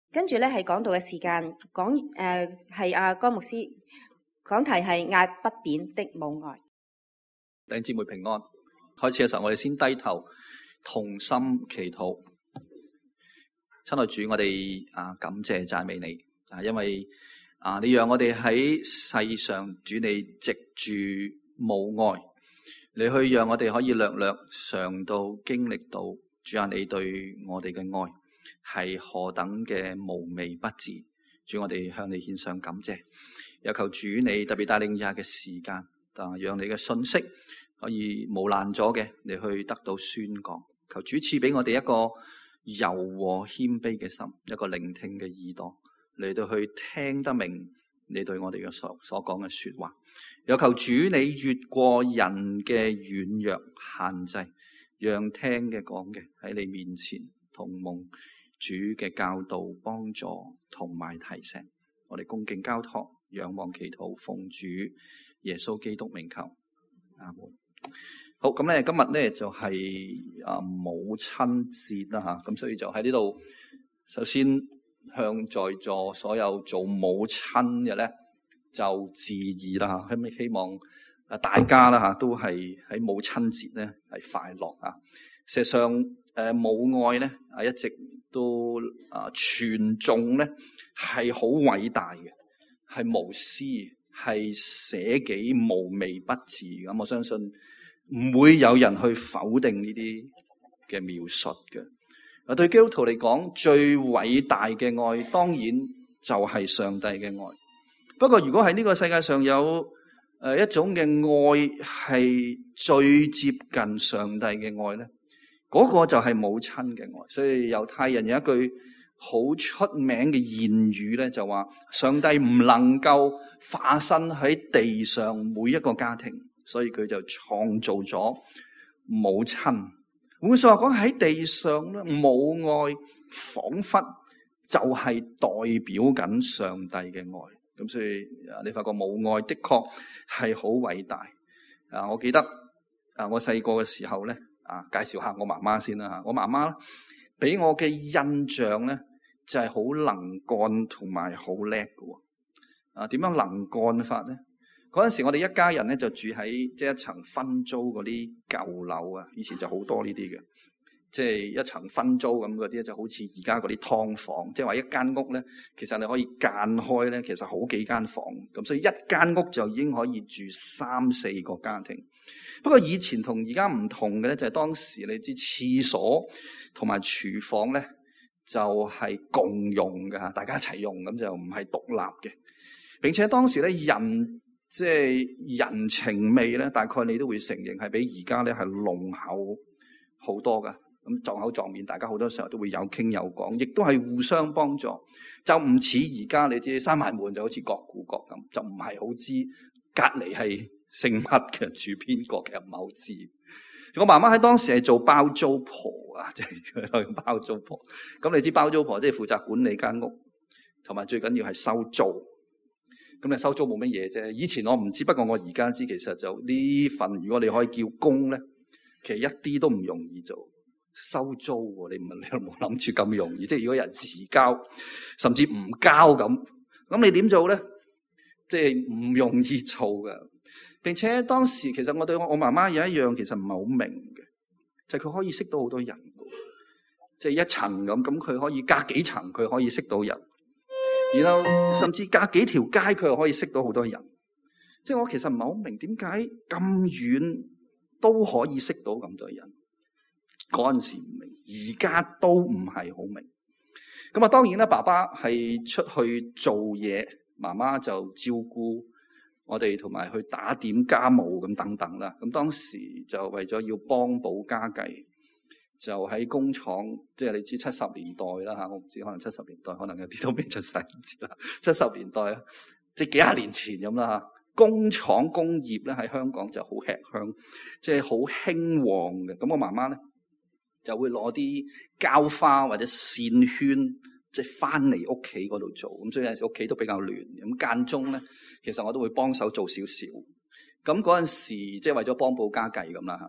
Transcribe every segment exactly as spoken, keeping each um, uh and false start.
跟住咧係講道嘅時間，講誒係阿江牧師講題係壓不扁的母愛。 弟兄姊妹平安。開始嘅時候，我哋先低頭同心祈禱。親愛主，我哋啊感謝讚美你啊，因為啊你讓我哋喺世上，主你藉住母愛，你去讓我哋可以略略嘗到經歷到主啊你對我哋嘅愛係何等嘅無微不至。主，我哋向你獻上感謝，有求主你特別帶領以下嘅時間，啊讓你嘅信息可以無攔阻嘅你去得到宣講。求主賜俾我哋一個柔和謙卑嘅心，一個聆聽嘅耳朵，嚟到去聽得明你對我哋嘅所所講嘅說話。有求主你越過人嘅軟弱限制，讓聽嘅講嘅喺你面前同蒙主嘅教導幫助同埋提醒。我哋恭敬交託，仰望祈禱，奉主耶穌基督名求，阿門。好，咁咧今日咧就係啊母親節啦吓，咁所以就喺呢度首先向在座所有做母親嘅咧就致意啦吓，咁希望啊大家啦吓都係喺母親節咧係快樂啊。事實上誒母愛咧啊一直都啊傳頌咧係好偉大嘅，係無私，係捨己無微不至。咁我相信唔會有人去否定呢啲嘅描述嘅。啊，對基督徒嚟講，最偉大嘅愛，當然就係上帝嘅愛。不過，如果喺呢個世界上有誒一種嘅愛係最接近上帝嘅愛咧，嗰個就係母親嘅愛。所以猶太人有一句好出名嘅諺語咧，就話上帝唔能夠化身喺地上每一個家庭。所以佢就創造咗母親。換句說話講，喺地上咧，母愛仿佛就係代表緊上帝嘅愛。咁所以你發覺母愛的確係好偉大。啊，我記得啊，我細個嘅時候咧，啊，介紹下我媽媽先啦吓。我媽媽俾我嘅印象咧，就係好能幹同埋好叻嘅。啊，點樣能幹法咧？嗰陣時我哋一家人咧就住喺即係一層分租嗰啲舊樓啊，以前就好多呢啲嘅，即係一層分租咁嗰啲就好似而家嗰啲劏房，即係話一間屋咧，其實你可以間開咧，其實好幾間房，咁所以一間屋就已經可以住三四個家庭。不過以前同而家唔同嘅咧，就係當時你知廁所同埋廚房咧就係共用嘅吓，大家一齊用，咁就唔係獨立嘅，並且當時咧人。即係人情味咧，大概你都會承認係比而家咧係濃厚好多噶。咁撞口撞面，大家好多時候都會有傾有講，亦都係互相幫助。就唔似而家你知閂埋門就好似各顧各咁，就唔係好知隔離係姓乜嘅，住邊個嘅唔係好知。我媽媽喺當時係做包租婆啊，即係佢包租婆。咁你知包租婆即係負責管理間屋，同埋最緊要係收租。咁你收租冇乜嘢啫。以前我唔知，不過我而家知，其實就呢份如果你可以叫工咧，其實一啲都唔容易做。收租喎，你唔係你冇諗住咁容易。即係如果有人遲交，甚至唔交咁，咁你點做咧？即係唔容易做㗎。並且當時其實我對我我媽媽有一樣其實唔係好明嘅，就係佢可以識到好多人㗎。即係一層咁，咁佢可以隔幾層，佢可以識到人。然後甚至隔幾條街佢又可以識到好多人，即係我其實唔係好明點解咁遠都可以識到咁多人。嗰陣時唔明，而家都唔係好明。咁啊，當然啦，爸爸係出去做嘢，媽媽就照顧我哋同埋去打點家務咁等等啦。咁當時就為咗要幫補家計。就喺工廠，即係你知七十年代啦吓，我唔知可能七十年代，可能有啲都未出世唔知啦。七十年代啊，即係幾廿年前咁啦吓。工廠工業咧喺香港就好吃香，即係好興旺嘅。咁我媽媽咧就會攞啲膠花或者線圈，即係翻嚟屋企嗰度做。咁所以有陣時屋企都比較亂。咁間中咧，其實我都會幫手做少少。咁嗰陣時即係為咗幫補家計咁啦吓。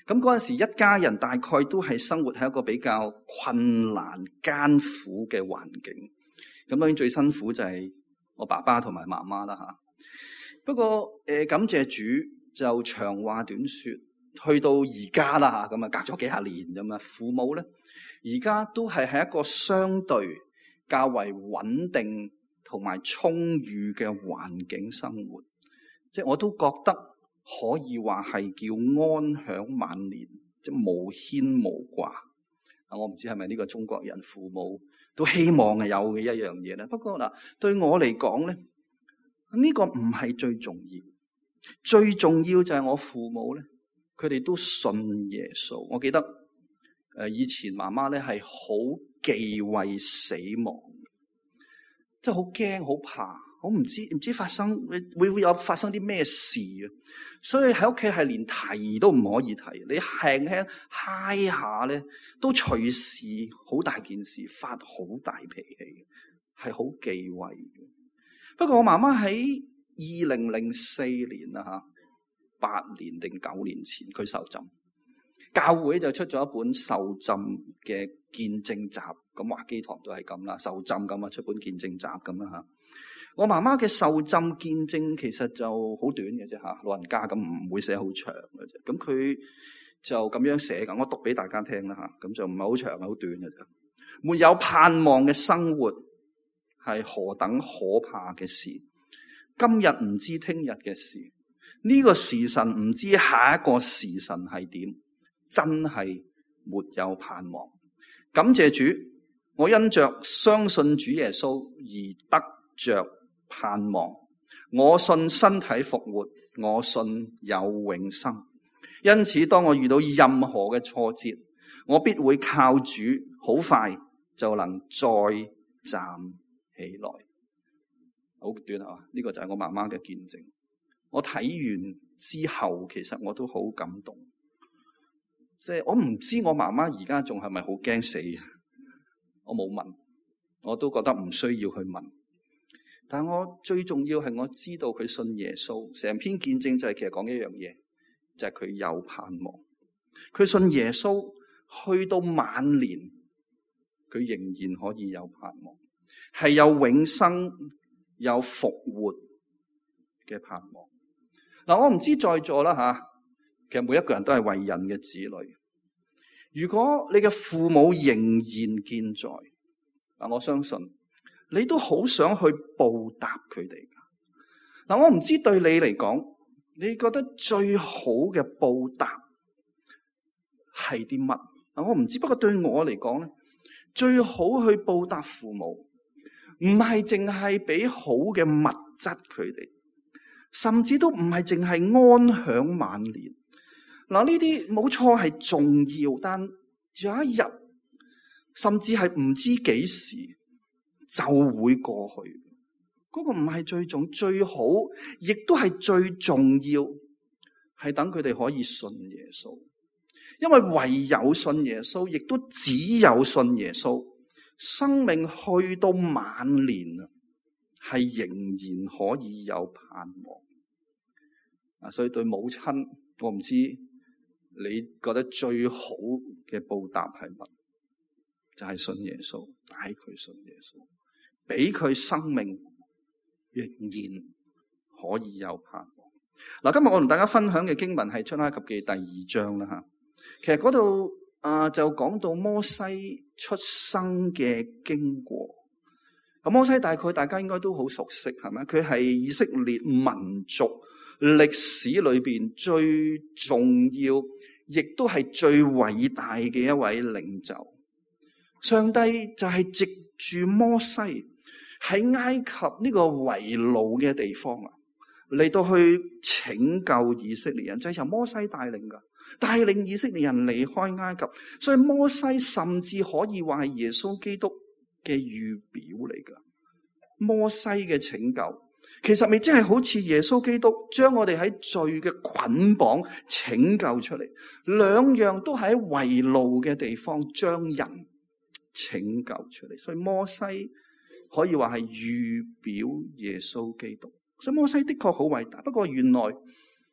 咁嗰陣時一家人大概都係生活喺一個比較困難艱苦嘅環境。咁當然最辛苦就係我爸爸同埋媽媽啦吓。不過誒、呃、感謝主，就長話短說，去到而家啦吓，咁啊隔咗幾十年咁啊，父母咧而家都係喺一個相對較為穩定同埋充裕嘅環境生活，即係我都覺得可以話係叫安享晚年，即係無牽無掛。啊，我唔知係咪呢個中國人父母都希望係有嘅一樣嘢咧。不過嗱，對我嚟講咧，呢個唔係最重要，最重要就係我父母咧，佢哋都信耶穌。我記得誒，以前媽媽咧係好忌諱死亡，即係好驚好怕，我唔知唔知發生會會有發生啲咩事啊！所以喺屋企係連提都唔可以提，你輕輕嗨下咧，都隨時好大件事，發好大脾氣，係好忌諱嘅。不過我媽媽喺二零零四年啦吓，八年定九年前佢受浸，教會就出咗一本受浸嘅見證集，咁華基堂都係咁啦，受浸咁啊出本見證集咁啦吓。我媽媽嘅受浸見證其實就好短嘅啫吓，老人家咁唔會寫好長嘅啫。咁佢就咁樣寫噶，我讀俾大家聽啦吓，咁就唔係好長，好短嘅啫。沒有盼望嘅生活係何等可怕嘅事！今日唔知聽日嘅事，呢個時辰唔知下一個時辰係點，真係沒有盼望。感謝主，我因着相信主耶穌而得着盼望。我信身體復活，我信有永生。因此，當我遇到任何嘅挫折，我必會靠主，好快就能再站起來。好短啊！呢、這個就係我媽媽嘅見證。我睇完之後，其實我都好感動。即係我唔知我媽媽而家仲係咪好驚死，我冇問，我都覺得唔需要去問。但我最重要係我知道佢信耶穌。成篇見證就係其實講一樣嘢，就係、是、佢有盼望。佢信耶穌，去到晚年，佢仍然可以有盼望，係有永生、有復活嘅盼望。嗱，我唔知在座啦吓，其實每一個人都係為人嘅子女。如果你嘅父母仍然健在，嗱，我相信你都好想去報答佢哋噶。嗱，我唔知對你嚟講，你覺得最好嘅報答係啲乜？嗱，我唔知，不過對我嚟講咧，最好去報答父母，唔係淨係俾好嘅物質佢哋，甚至都唔係淨係安享晚年。嗱，呢啲冇錯係重要，但有一日，甚至係唔知幾時就會過去。嗰個唔係最重，最好亦都係最重要，係等佢哋可以信耶穌。因為唯有信耶穌，亦都只有信耶穌，生命去到晚年啊，係仍然可以有盼望。啊，所以對母親，我唔知你覺得最好嘅報答係乜？就係信耶穌，帶佢信耶穌，俾佢生命仍然可以有盼望。嗱，今日我同大家分享嘅經文係出埃及記第二章啦吓。其實嗰度啊就講到摩西出生嘅經過。咁摩西大概大家應該都好熟悉，係咪？佢係以色列民族歷史裏邊最重要，亦都係最偉大嘅一位領袖。上帝就係藉住摩西喺埃及呢個為奴嘅地方啊，嚟到去拯救以色列人，就係由摩西帶領噶，帶領以色列人離開埃及。所以摩西甚至可以話係耶穌基督嘅預表嚟噶。摩西嘅拯救，其實咪真係好似耶穌基督將我哋喺罪嘅捆綁拯救出嚟，兩樣都喺為奴嘅地方將人拯救出嚟。所以摩西可以話係預表耶穌基督。所以摩西的確好偉大，不過原來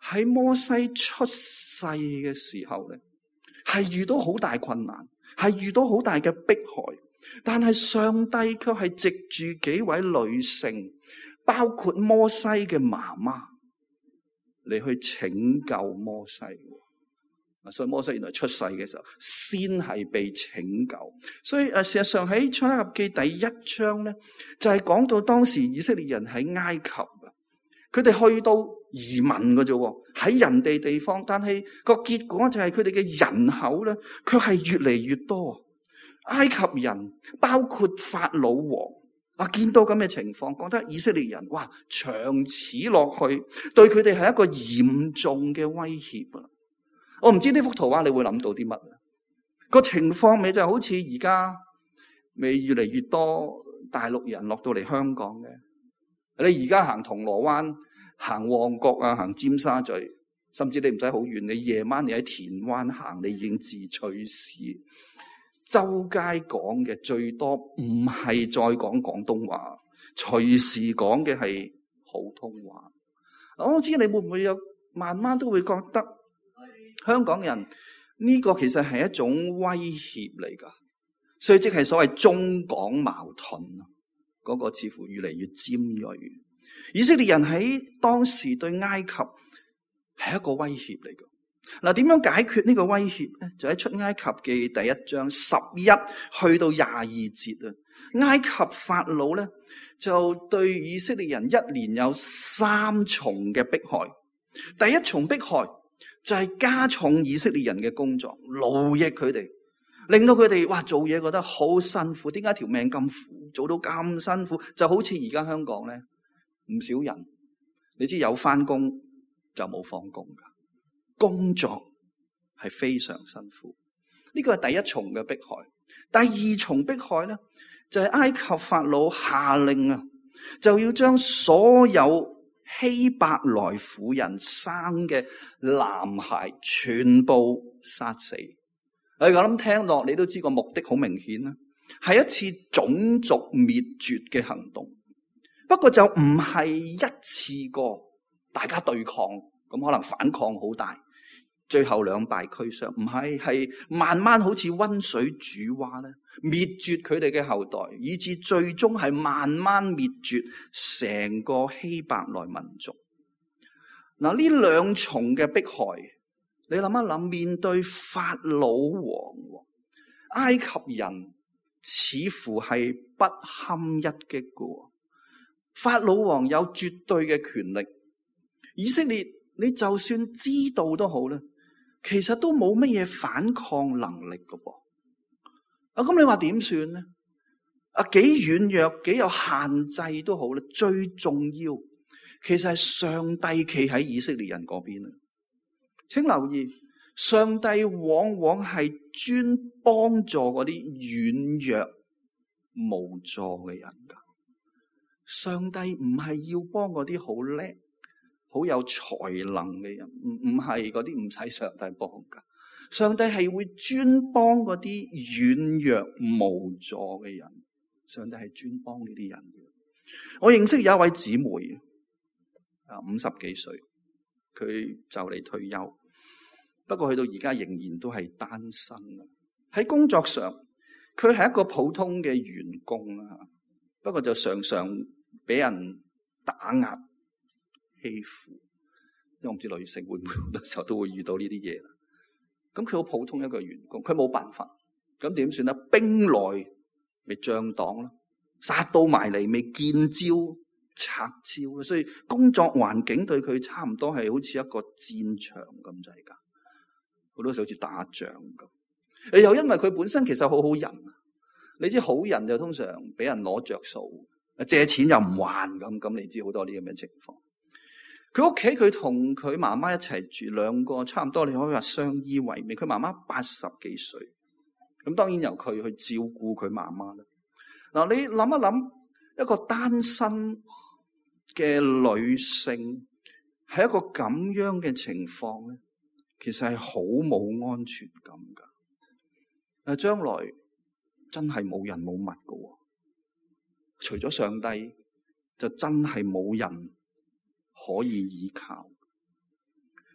喺摩西出世嘅時候咧，係遇到好大困難，係遇到好大嘅迫害，但係上帝卻係藉住幾位女性，包括摩西嘅媽媽嚟去拯救摩西。所以摩西原來出世嘅時候，先係被拯救。所以誒，事實上喺出埃及記第一章咧，就係講到當時以色列人喺埃及啊，佢哋去到移民嘅啫，喺人哋地方，但係個結果就係佢哋嘅人口咧，卻係越嚟越多。埃及人包括法老王啊，見到咁嘅情況，覺得以色列人哇，長此落去，對佢哋係一個嚴重嘅威脅啊！我唔知呢幅圖畫你會諗到啲乜？個情況咪就好似而家咪越嚟越多大陸人落到嚟香港嘅。你而家行銅鑼灣、行旺角啊、行尖沙咀，甚至你唔使好遠，你夜晚你喺田灣行，你已經自取死。周街講嘅最多唔係再講廣東話，隨時講嘅係普通話。我知你會唔會有慢慢都會覺得香港人呢個其實係一種威脅嚟㗎，所以即係所謂中港矛盾，嗰個似乎越嚟越尖銳。以色列人喺當時對埃及係一個威脅嚟㗎。嗱，點樣解決呢個威脅咧？就喺出埃及記第一章十一去到廿二節啊。埃及法老咧就對以色列人一年有三重嘅迫害。第一重迫害就係加重以色列人嘅工作，勞役佢哋，令到佢哋哇做嘢覺得好辛苦。點解條命咁苦，做到咁辛苦？就好似而家香港咧，唔少人你知有翻工就冇放工噶，工作係非常辛苦。呢個係第一重嘅迫害。第二重迫害咧，就係埃及法老下令啊，就要將所有希伯來婦人生嘅男孩全部殺死。我諗聽落你都知個目的好明顯啦，係一次種族滅絕嘅行動。不過就唔係一次過大家對抗，咁可能反抗好大，最後兩敗俱傷。唔係，係慢慢好似溫水煮蛙咧，滅絕佢哋嘅後代，以至最終係慢慢滅絕成個希伯來民族。嗱，呢兩重嘅迫害，你諗一諗，面對法老王，埃及人似乎係不堪一擊嘅。法老王有絕對嘅權力，以色列你就算知道都好咧，其實都冇乜嘢反抗能力嘅噃。啊，咁你話點算咧？啊，幾軟弱、幾有限制都好咧，最重要其實係上帝企喺以色列人嗰邊啊！請留意，上帝往往係專幫助嗰啲軟弱無助嘅人噶。上帝唔係要幫嗰啲好叻、好有才能嘅人，唔唔係嗰啲唔使上帝幫噶。上帝係會專幫嗰啲軟弱無助嘅人。上帝係專幫呢啲人嘅。我認識有一位姊妹啊，五十幾歲，佢就嚟退休，不過去到而家仍然都係單身。喺工作上，佢係一個普通嘅員工啦，不過就常常俾人打壓欺負。因為我唔知女性會唔會好多時候都會遇到呢啲嘢啦。咁佢好普通一個員工，佢冇辦法，咁點算咧？兵來咪將擋咯，殺到埋嚟咪見招拆招。所以工作環境對佢差唔多係好似一個戰場咁滯噶，好多時好似打仗咁。誒，又因為佢本身其實好好人，你知好人就通常俾人攞着數，借錢又唔還咁，咁你知好多呢咁嘅情況。佢屋企佢同佢媽媽一齊住，兩個差唔多你可以話相依為命。佢媽媽八十幾歲，咁當然由佢去照顧佢媽媽啦。嗱，你諗一諗，一個單身嘅女性係一個咁樣嘅情況咧，其實係好冇安全感噶。誒，將來真係冇人冇物噶，除咗上帝，就真係冇人可以依靠。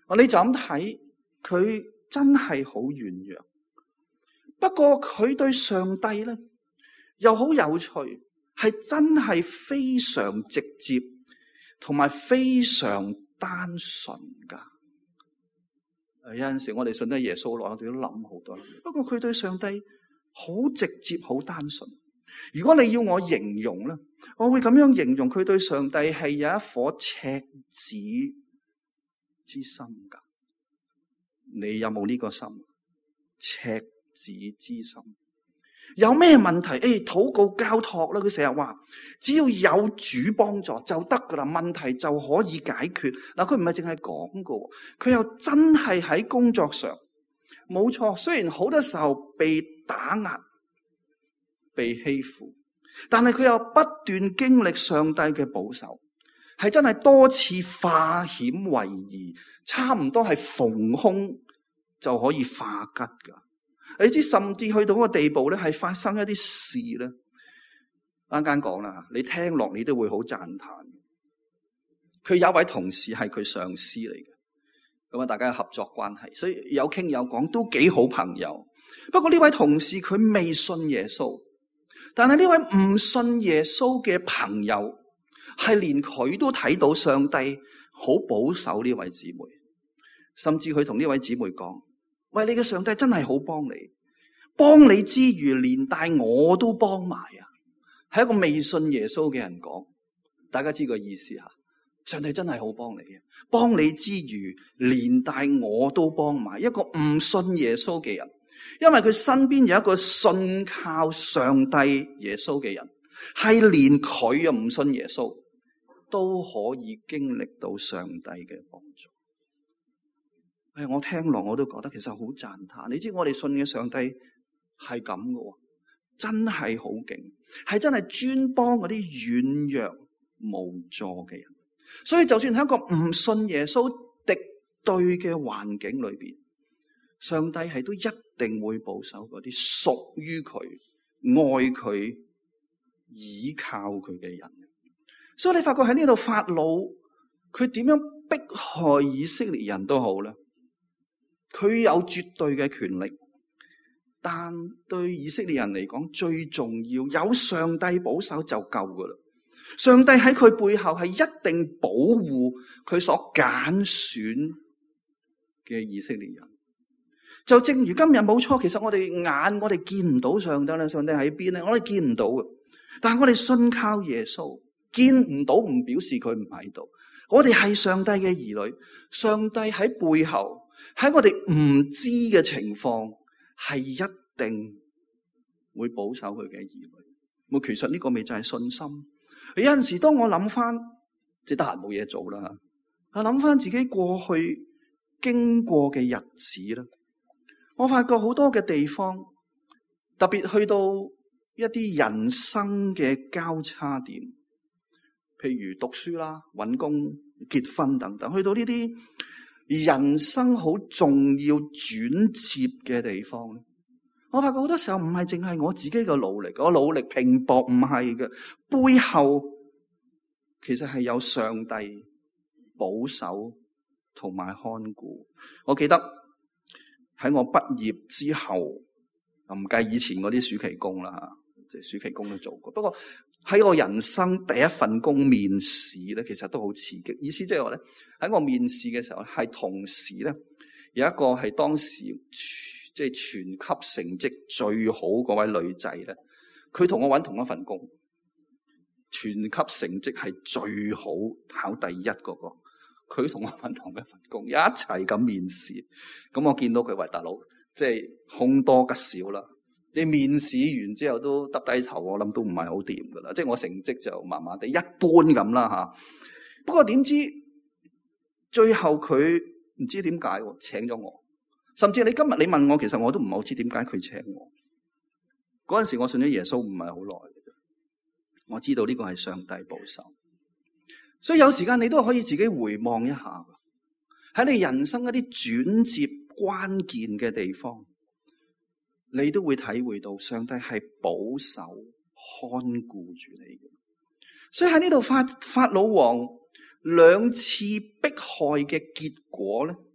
你就咁睇，佢真係好軟弱。不過佢對上帝咧又好有趣，係真係非常直接，同埋非常單純噶。有陣時我哋信得耶穌耐，我哋都諗好多嘢。不過佢對上帝好直接，好單純。如果你要我形容咧，我會咁樣形容佢對上帝係有一顆赤子之心噶。你有冇呢個心？赤子之心有咩問題？誒，禱告交託啦。佢成日話，只要有主幫助就得噶啦，問題就可以解決。嗱，佢唔係淨係講噶，佢又真係喺工作上冇錯。雖然好多時候被打壓、被欺負，但係佢又不斷經歷上帝嘅保守，係真係多次化險為夷，差唔多係逢凶就可以化吉噶。你知甚至去到個地步咧，係發生一啲事咧。啱啱講啦，你聽落你都會好讚嘆。佢有一位同事係佢上司嚟嘅，咁啊大家有合作關係，所以有傾有講，都幾好朋友。不過呢位同事佢未信耶穌，但係呢位唔信耶穌嘅朋友係連佢都睇到上帝好保守呢位姊妹，甚至佢同呢位姊妹講：喂，你嘅上帝真係好幫你，幫你之餘連帶我都幫埋啊！係一個未信耶穌嘅人講，大家知個意思吓？上帝真係好幫你嘅，幫你之餘連帶我都幫埋一個唔信耶穌嘅人，因為佢身邊有一個信靠上帝耶穌嘅人，係連佢又唔信耶穌都可以經歷到上帝嘅幫助。誒，我聽落我都覺得其實好讚嘆。你知我哋信嘅上帝係咁嘅，真係好勁，係真係專幫嗰啲軟弱無助嘅人。所以就算喺一個唔信耶穌敵對嘅環境裏邊，上帝係都一定會保守嗰啲屬於佢、愛佢、倚靠佢嘅人。所以你發覺喺呢度法老佢點樣迫害以色列人都好啦。佢有絕對嘅權力，但對以色列人嚟講，最重要有上帝保守就夠噶啦。上帝喺佢背後係一定保護佢所揀選嘅以色列人。就正如今日冇錯，其實我哋眼我哋見唔到上帝啦，上帝喺邊咧？我哋見唔到嘅，但係我哋信靠耶穌，見唔到唔表示佢唔喺度。我哋係上帝嘅兒女，上帝喺背後。喺我哋唔知嘅情況，係一定會保守佢嘅兒女。咁其實呢個咪就係信心。有陣時當我諗翻，即係得閒冇嘢做啦，啊諗翻自己過去經過嘅日子啦，我發覺好多嘅地方，特別去到一啲人生嘅交叉點，譬如讀書啦、搵工、結婚等等，去到呢啲人生好重要轉折嘅地方，我發覺好多時候唔係淨係我自己嘅努力，我努力拼搏唔係嘅，背後其實係有上帝保守同埋看顧。我記得喺我畢業之後，唔計以前嗰啲暑期工啦吓，即係暑期工都做過。不過喺我人生第一份工面試咧，其實都好刺激。意思即係話咧，喺我面試嘅時候，係同時咧有一個係當時即係全級成績最好嗰位女仔咧，佢同我搵同一份工，全級成績係最好考第一嗰個，佢同我搵同一份工，一齊咁面試。咁我見到佢話大佬，即係凶多吉少啦。你面試完之後都耷低頭，我諗都唔係好掂噶啦。即係我成績就麻麻地，一般咁啦吓。不過點知最後佢唔知點解請咗我，甚至你今日你問我，其實我都唔係好知點解佢請我。嗰陣時我信咗耶穌唔係好耐，我知道呢個係上帝保守。所以有時間你都可以自己回望一下，喺你人生一啲轉折關鍵嘅地方，你都會體會到上帝係保守看顧住你嘅。所以喺呢度法法老王兩次迫害嘅結果咧，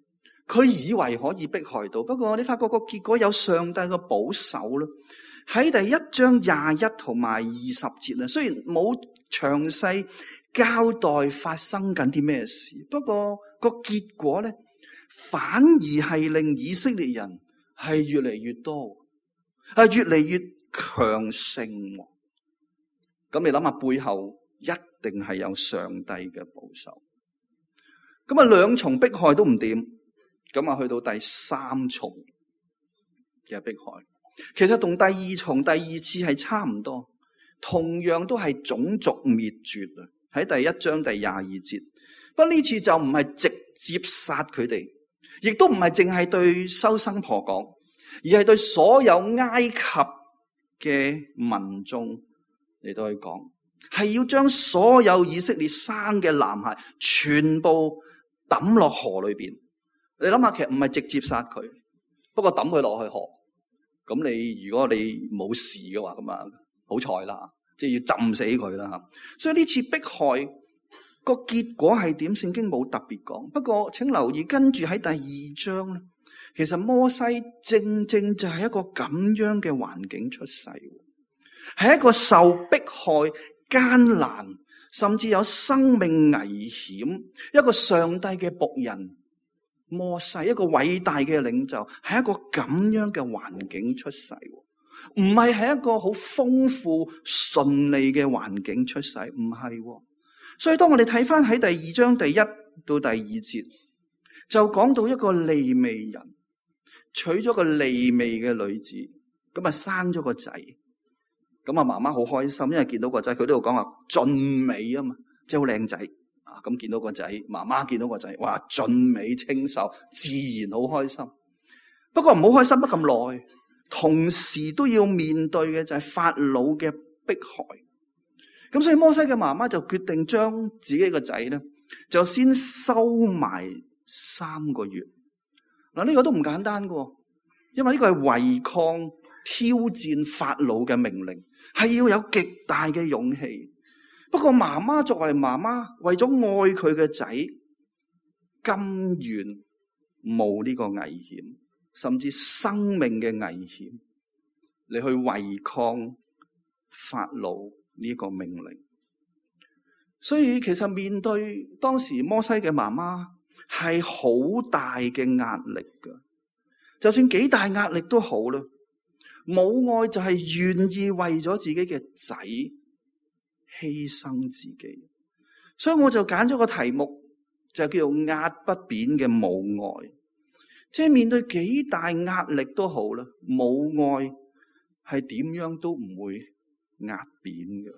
佢以為可以迫害到，不過你發覺個結果有上帝嘅保守咯。喺第一章廿一同埋二十節啊，雖然冇詳細交代發生緊啲咩事，不過個結果咧，反而係令以色列人係越嚟越多，係越嚟越強盛。咁你諗下，背後一定係有上帝嘅保守。咁啊，兩重迫害都唔掂，咁啊去到第三重嘅迫害，其實同第二重、第二次係差唔多，同樣都係種族滅絕啊！喺第一章第廿二節，不過呢次就唔係直接殺佢哋，亦都唔係淨係對收生婆講，而係對所有埃及嘅民眾嚟到去講，係要將所有以色列生嘅男孩全部抌落河裏邊。你諗下，其實唔係直接殺佢，不過抌佢落去河。咁你如果你冇事嘅話，咁啊好彩啦，即係要浸死佢啦吓。所以呢次迫害個結果係點？聖經冇特別講。不過請留意，跟住喺第二章咧，其實摩西正正就係一個咁樣嘅環境出世，係一個受迫害、艱難，甚至有生命危險，一個上帝嘅僕人。摩西一個偉大嘅領袖，係一個咁樣嘅環境出世，唔係喺一個好豐富順利嘅環境出世，唔係。所以當我哋睇翻喺第二章第一到第二節，就講到一個利未人娶咗個利未嘅女子，咁啊生咗個仔，咁啊媽媽好開心，因為見到個仔，佢都度講話俊美啊嘛，即係好靚仔。咁見到個仔，媽媽見到個仔，哇，俊美清秀，自然好開心。不過唔好開心得咁耐，同時都要面對嘅就係法老嘅迫害。咁所以摩西嘅媽媽就決定將自己個仔咧，就先收埋三個月。嗱，呢個都唔簡單㗎，因為呢個係違抗挑戰法老嘅命令，係要有極大嘅勇氣。不過媽媽作為媽媽，為咗愛佢嘅仔，甘願冒呢個危險，甚至生命嘅危險，嚟去違抗法老呢個命令。所以其實面對當時摩西嘅媽媽係好大嘅壓力㗎，就算幾大壓力都好啦，母愛就係願意為咗自己嘅仔犧牲自己，所以我就揀咗個題目，就叫做壓不扁嘅母愛。即係面對幾大壓力都好啦，母愛係點樣都唔會壓扁嘅。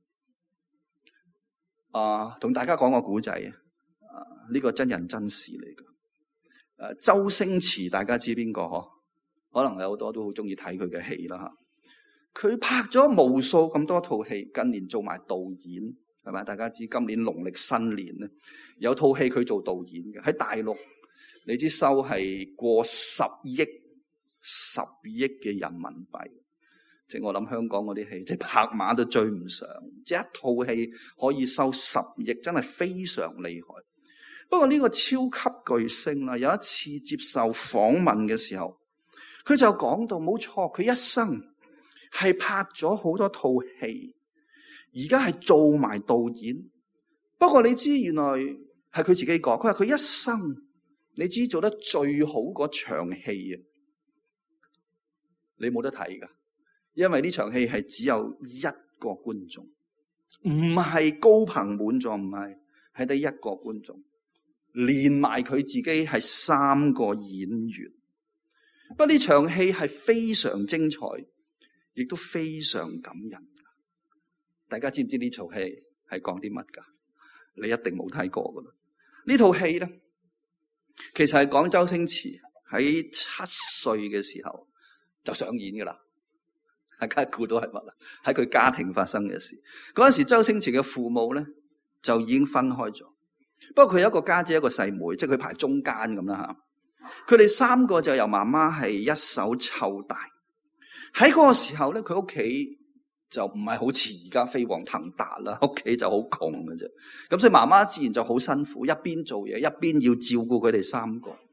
啊，同大家講個古仔啊，呢個真人真事嚟嘅。誒，周星馳大家知邊個嗬？可能有好多都好中意睇佢嘅戲啦吓。佢拍咗無數咁多套戲，近年做埋導演，係咪？大家知今年農曆新年咧，有套戲佢做導演嘅，喺大陸，你知收係過十億、十億嘅人民幣，即係我諗香港嗰啲戲，即係拍馬都追唔上，即係一套戲可以收十億，真係非常厲害。不過呢個超級巨星啦，有一次接受訪問嘅時候，佢就講到冇錯，佢一生係拍咗好多套戲，而家係做埋導演。不過你知原來係佢自己講，佢話佢一生你知做得最好嗰場戲啊，你冇得睇噶，因為呢場戲係只有一個觀眾，唔係高朋滿座，唔係，係得一個觀眾，連埋佢自己係三個演員。不過呢場戲係非常精彩，亦都非常感人。大家知唔知呢套戲係講啲乜噶？你一定冇睇過噶啦。呢套戲咧，其實係講周星馳喺七歲嘅時候就上演噶啦。大家估到係乜啦？喺佢家庭發生嘅事。嗰陣時周星馳嘅父母咧就已經分開咗，不過佢有一個家姐，姐一個細妹，妹，即係佢排中間咁啦吓。佢哋三個就由媽媽係一手湊大。喺嗰個時候咧，佢屋企就唔係好似而家飛黃騰達啦，屋企就好窮嘅啫。咁所以媽媽自然就好辛苦，一邊做嘢，一邊要照顧佢哋三個。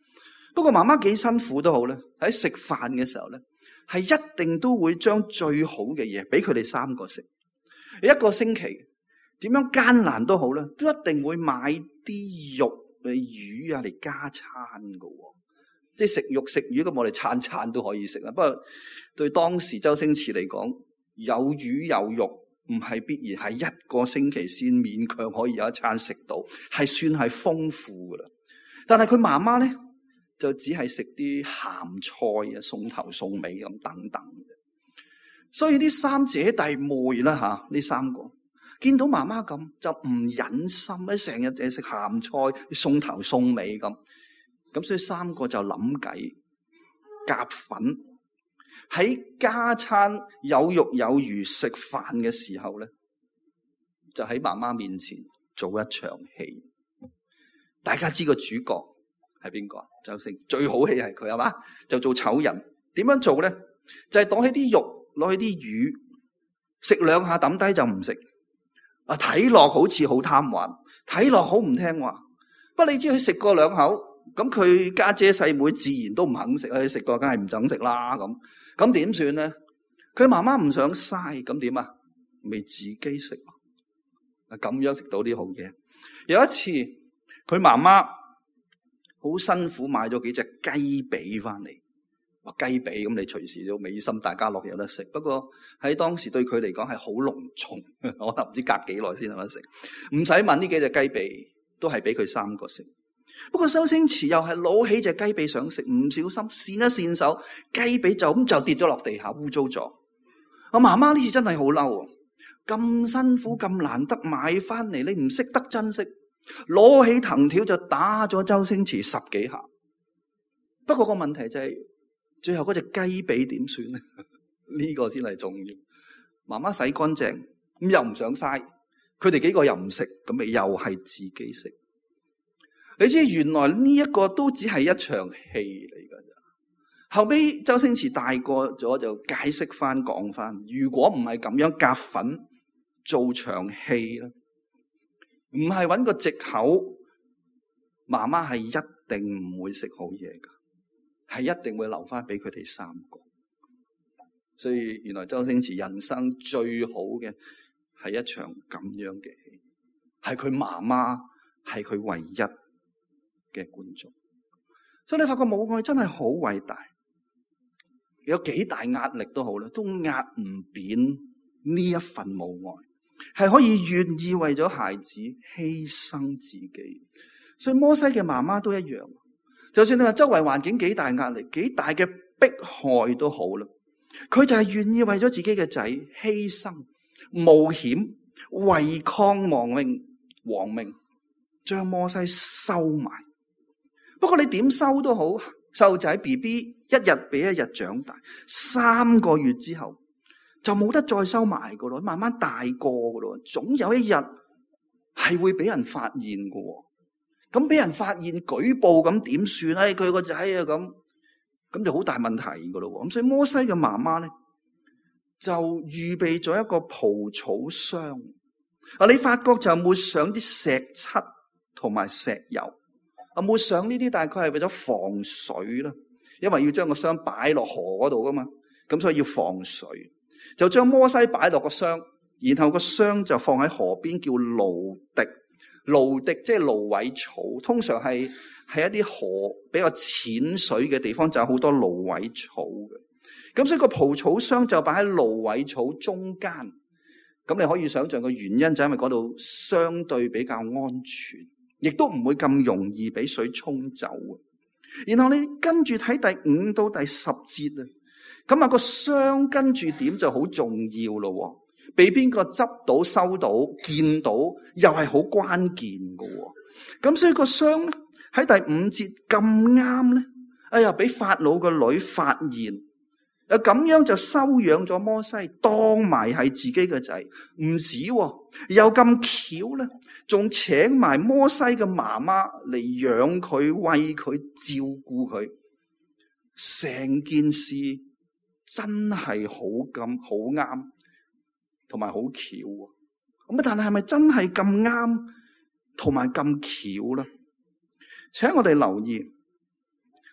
不過媽媽幾辛苦都好咧，喺食飯嘅時候咧，係一定都會將最好嘅嘢俾佢哋三個食。一個星期點樣艱難都好咧，都一定會買啲肉嘅魚啊嚟加餐噶。即係食肉食魚咁，我哋餐餐都可以食啊。不過對當時周星馳嚟講，有魚有肉唔係必然係一個星期先勉強可以有一餐食到，係算係豐富噶啦。但係佢媽媽咧就只係食啲鹹菜啊、餸頭餸尾咁等等嘅。所以啲三姐弟妹啦吓，呢三個見到媽媽咁就唔忍心咧，成日淨係食鹹菜、餸頭餸尾咁。咁所以三個就諗計夾粉，喺加餐有肉有魚食飯嘅時候咧，就喺媽媽面前做一場戲。大家知個主角係邊個啊？周星最好戲係佢係嘛？就做醜人。點樣做咧？就係攞起啲肉，攞起啲魚，食兩下抌低就唔食。啊，睇落好似好貪玩，睇落好唔聽話。不過你知佢食過兩口。咁佢家姐細妹自然都唔肯食，佢食過梗係唔想食啦。咁咁點算咧？佢媽媽唔想嘥，咁點啊？咪自己食啊！咁樣食到啲好嘢。有一次，佢媽媽好辛苦買咗幾隻雞髀翻嚟。話雞髀咁，你隨時都美心大家樂有得食。不過喺當時對佢嚟講係好隆重，我諗唔知隔幾耐先有得食。唔使問，呢幾隻雞髀都係俾佢三個食。不過周星馳又係攞起隻雞髀想食，唔小心跣一跣手，雞髀就咁就跌咗落地下，污糟咗。我媽媽呢次真係好嬲啊！咁辛苦咁難得買翻嚟，你唔識得珍惜，攞起藤條就打咗周星馳十幾下。不過個問題就係、是，最後嗰隻雞髀點算咧？呢個先係重要。媽媽洗乾淨，咁又唔想嘥，佢哋幾個又唔食，咁咪又係自己食。你知原來呢一個都只係一場戲嚟噶咋。後尾周星馳大個咗就解釋翻講翻，如果唔係咁樣夾粉做場戲啦，唔係揾個藉口，媽媽係一定唔會食好嘢噶，係一定會留翻俾佢哋三個。所以原來周星馳人生最好嘅係一場咁樣嘅戲，係佢媽媽係佢唯一嘅觀眾。所以你發覺母愛真係好偉大，有幾大壓力都好啦，都壓唔扁呢一份母愛，係可以願意為咗孩子犧牲自己。所以摩西嘅媽媽都一樣，就算你話周圍環境幾大壓力，幾大嘅迫害都好啦，佢就係願意為咗自己嘅仔犧牲、冒險、違抗亡命、亡命，將摩西收埋。不過你點收都好，細路仔 B B 一日比一日長大，三個月之後就冇得再收埋噶咯，慢慢大個噶咯，總有一日係會俾人發現噶。咁俾人發現舉報咁點算咧？佢個仔啊咁，咁就好大問題噶咯。咁所以摩西嘅媽媽咧就預備咗一個蒲草箱。啊，你發覺就抹上啲石漆同埋石油。啊，抹上呢啲大概係為咗防水啦，因為要將個箱擺落河嗰度噶嘛，咁所以要防水。就將摩西擺落個箱，然後個箱就放喺河邊，叫蘆荻。蘆荻即係蘆葦草，通常係係一啲河比較淺水嘅地方就有好多蘆葦草嘅。咁所以個蒲草箱就擺喺蘆葦草中間。咁你可以想象個原因就係因為嗰度相對比較安全，亦都唔會咁容易俾水沖走。然後你跟住睇第五到第十節啊，咁啊個箱跟住點就好重要咯。俾邊個執到、收到、見到，又係好關鍵噶。咁所以個箱咧喺第五節咁啱咧，哎呀俾法老個女發現，啊咁樣就收養咗摩西，當埋係自己嘅仔。唔止又咁巧咧，仲請埋摩西嘅媽媽嚟養佢、餵佢、照顧佢。成件事真係好咁好啱。同埋好巧喎，咁但係係咪真係咁啱同埋咁巧咧？請我哋留意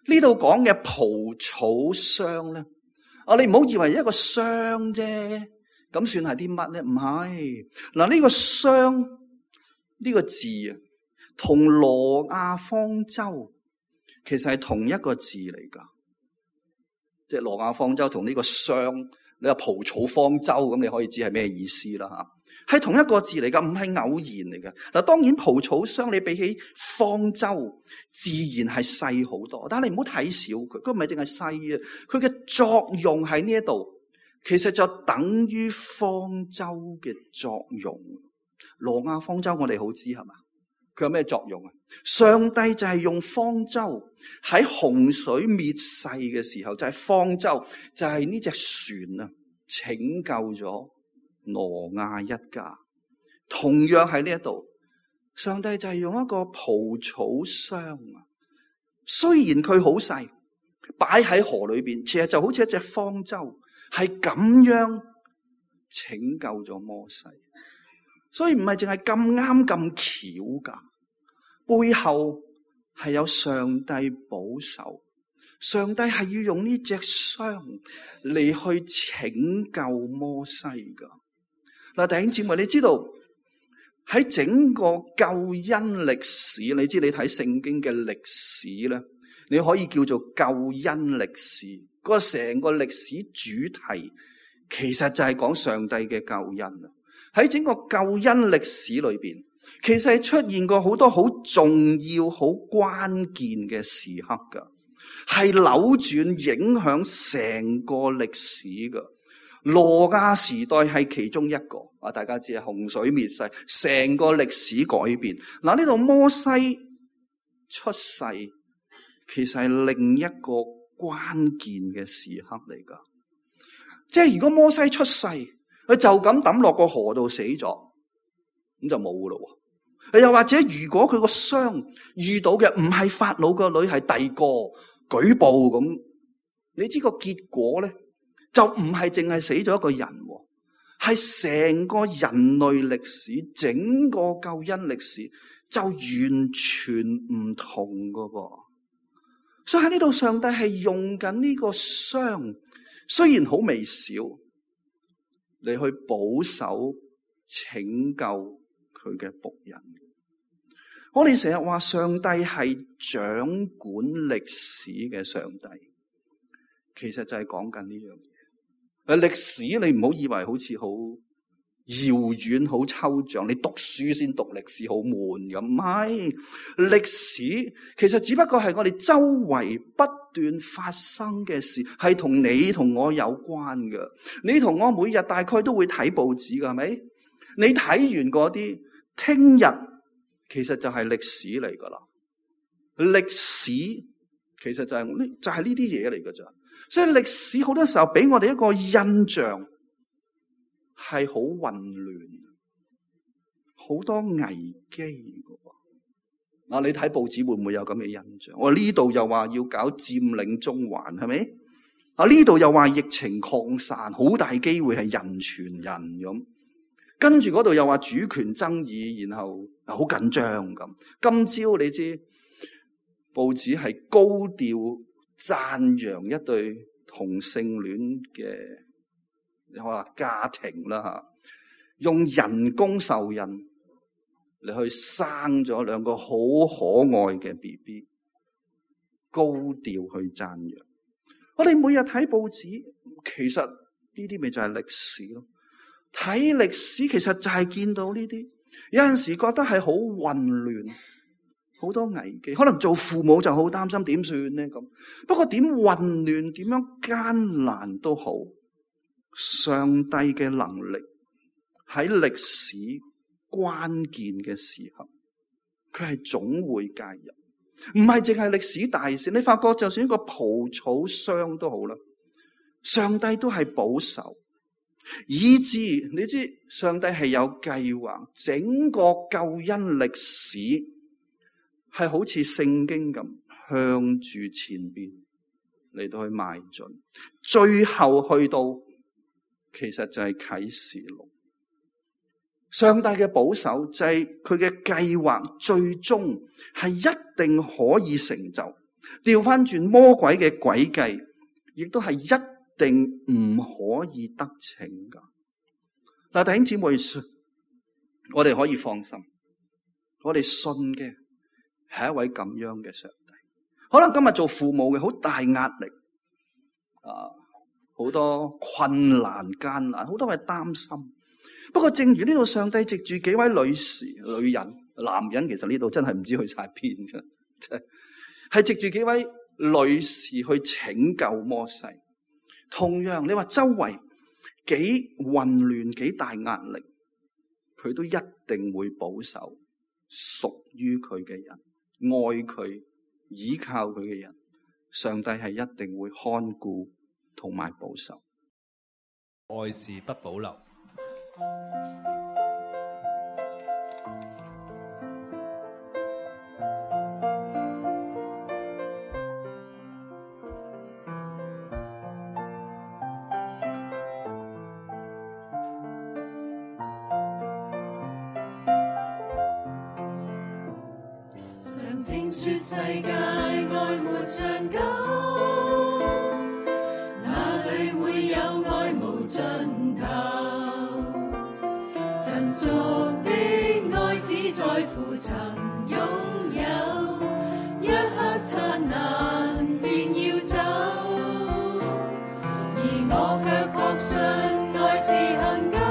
呢度講嘅蒲草箱咧，啊，你唔好以為一個箱啫，咁算係啲乜咧？唔係，嗱，呢個箱呢個字啊，同挪亞方舟其實係同一個字嚟噶，即係挪亞方舟同呢個箱，你話蒲草方舟咁，你可以知係咩意思啦吓，係同一個字嚟噶，唔係偶然嚟嘅。嗱，當然蒲草箱你比起方舟自然係細好多，但係你唔好睇小佢，佢唔係淨係細啊，佢嘅作用喺呢一度，其實就等於方舟嘅作用。挪亞方舟我哋好知係嘛？佢有咩作用啊？上帝就係用方舟喺洪水滅世嘅時候，就係方舟，就係呢隻船啊，拯救咗挪亞一家。同樣喺呢一度，上帝就係用一個蒲草箱啊，雖然佢好細，擺喺河裏邊，其實就好似一隻方舟，係咁樣拯救咗摩西。所以唔係淨係咁啱咁巧噶，背後係有上帝保守，上帝係要用呢隻箱嚟去拯救摩西噶。嗱，弟兄姊妹，你知道喺整個救恩歷史，你知你睇聖經嘅歷史咧，你可以叫做救恩歷史。嗰個成個歷史主題其實就係講上帝嘅救恩啊。喺整個救恩歷史裏邊，其實係出現過好多好重要、好關鍵嘅時刻噶，係扭轉影響成個歷史噶。挪亞時代係其中一個啊，大家知啊，洪水滅世，成個歷史改變。嗱，呢度摩西出世，其實係另一個關鍵嘅時刻嚟噶。即係如果摩西出世，佢就咁抌落個河度死咗，咁就冇噶咯。又或者如果佢個箱遇到嘅唔係法老個女，係第二個舉報咁，你知個結果咧就唔係淨係死咗一個人，係成個人類歷史，整個救恩歷史就完全唔同噶噃。所以喺呢度，上帝係用緊呢個箱，雖然好微小，你去保守拯救佢嘅僕人。我哋成日話上帝係掌管歷史嘅上帝，其實就係講緊呢樣嘢。誒，歷史你唔好以為好似好遙遠、好抽象，你讀書先讀歷史好悶咁。唔係，歷史其實只不過係我哋周圍不斷發生嘅事，係同你同我有關嘅。你同我每日大概都會睇報紙㗎，係咪？你睇完嗰啲，聽日其實就係歷史嚟噶啦。歷史其實就係呢，就係呢啲嘢嚟噶咋。所以歷史好多時候俾我哋一個印象係好混亂，好多危機噶。啊，你睇報紙會唔會有咁嘅印象？我呢度又話要搞佔領中環，係咪？啊，呢度又話疫情擴散，好大機會係人傳人咁。跟住嗰度又話主權爭議，然後好緊張咁。今朝你知報紙係高調讚揚一對同性戀嘅，你話家庭啦吓，用人工受孕嚟去生咗兩個好可愛嘅 B B， 高調去讚揚。我哋每日睇報紙，其實呢啲咪就係歷史咯。睇歷史其實就係見到呢啲，有陣時覺得係好混亂，好多危機，可能做父母就好擔心點算呢咁。不過點混亂，點樣艱難都好，上帝嘅能力喺歷史關鍵嘅時刻，佢係總會介入，唔係淨係歷史大事。你發覺就算一個蒲草箱都好啦，上帝都係保守。以致你知上帝係有計劃，整個救恩歷史係好似聖經咁向住前邊嚟到去邁進，最後去到其實就係啟示錄。上帝嘅保守就係佢嘅計劃，最終係一定可以成就， 調翻轉魔鬼嘅詭計，亦都係一定唔可以得逞噶。嗱，弟兄姊妹，我哋可以放心，我哋信嘅係一位咁樣嘅上帝。可能今日做父母嘅好大壓力啊，好多困難艱難，好多嘅擔心。不過正如呢度上帝藉住幾位女士、女人、男人，其實呢度真係唔知去晒邊嘅，係藉住幾位女士去拯救摩西。同樣你話周圍幾混亂、幾大壓力，佢都一定會保守屬於佢嘅人，愛佢、依靠佢嘅人。上帝係一定會看顧同埋保守。 愛是不保留。 常聽說世界愛沒長久，哪裏會有愛無盡頭？塵俗的愛只在乎曾擁有，一刻燦爛便要走，而我卻確信愛是恆久。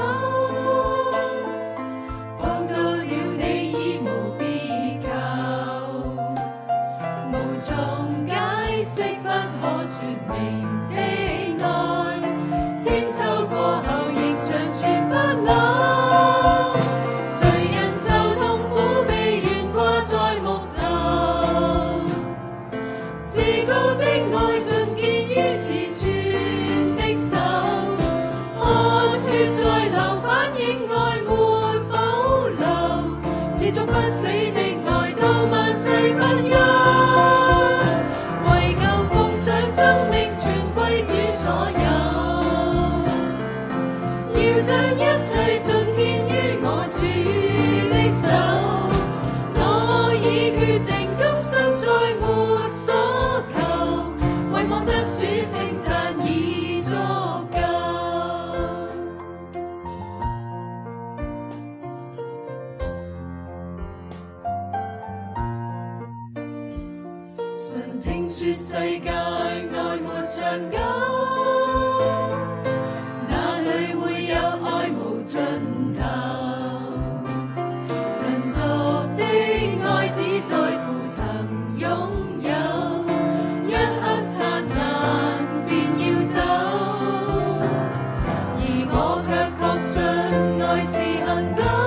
碰到了你已無別求，無從解釋不可說明的愛，千秋過後仍長存不朽。說世界愛沒長久，哪裏會有愛無盡頭？塵俗的愛只在乎曾擁有，一刻燦爛便要走，而我卻確信愛是恆久。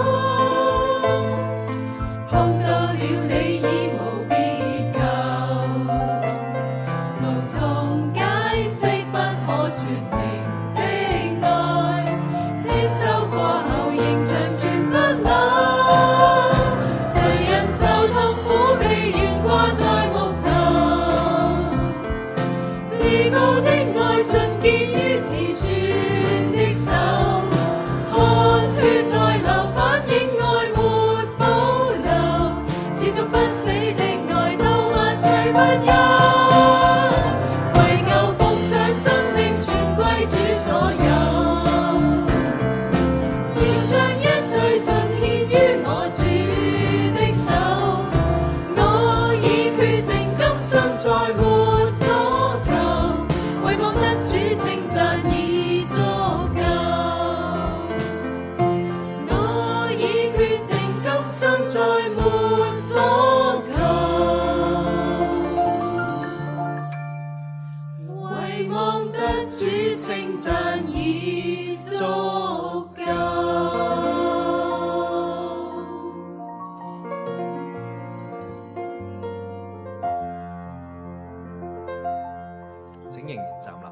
碰到了你已無別求，無從解釋不可說明的愛，千秋過後仍長存不朽。誰人受痛苦被懸掛在木頭，至高的愛盡見於慈存的手，汗血在流，反映愛沒保留，持續不死的愛到萬世不休。 請仍然站立。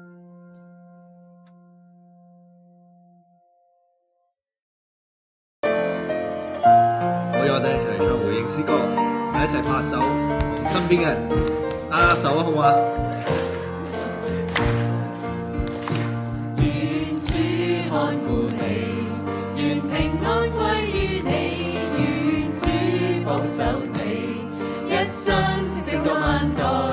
好，我哋一齊唱回應詩歌，一齊拍手，同身邊嘅人握握手啊，好嘛？ 願主看顧你，願平安歸於你，願主保守你，一生直到萬代。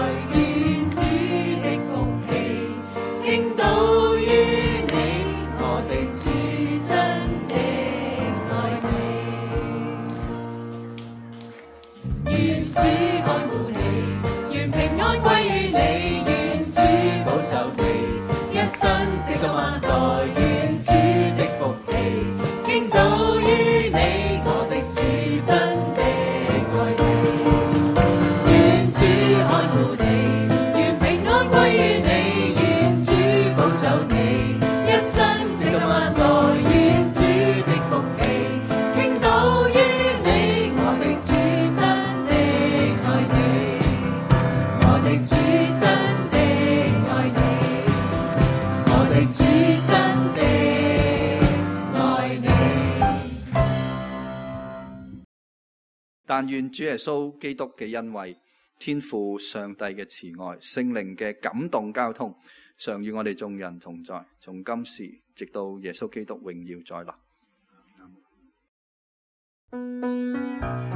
但願主耶穌基督嘅恩惠、天父上帝嘅慈愛、聖靈嘅感動交通，常與我哋眾人同在，從今時直到耶穌基督榮耀再來。